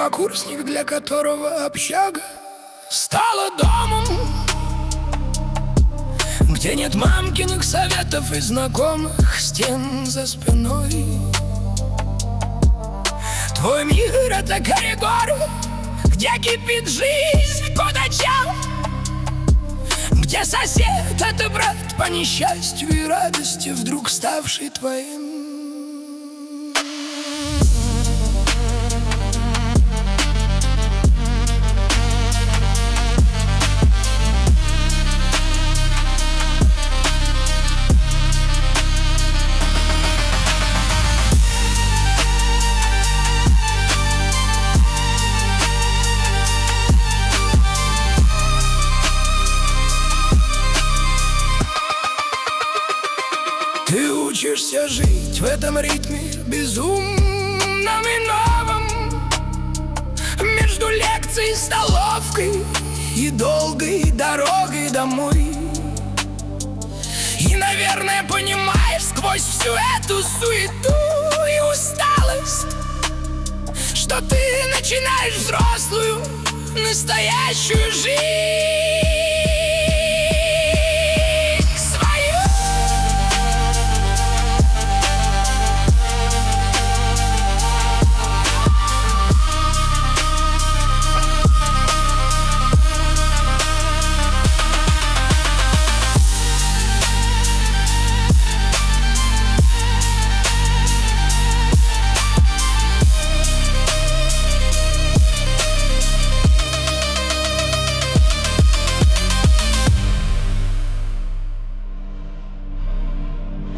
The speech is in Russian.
Первокурсник, для которого общага стала домом, где нет мамкиных советов и знакомых стен за спиной. Твой мир — это коридор, где кипит жизнь по ночам, где сосед — это брат по несчастью и радости, вдруг ставший твоим. Ты учишься жить в этом ритме безумном и новом, между лекцией, столовкой и долгой дорогой домой. И, наверное, понимаешь сквозь всю эту суету и усталость, что ты начинаешь взрослую, настоящую жизнь.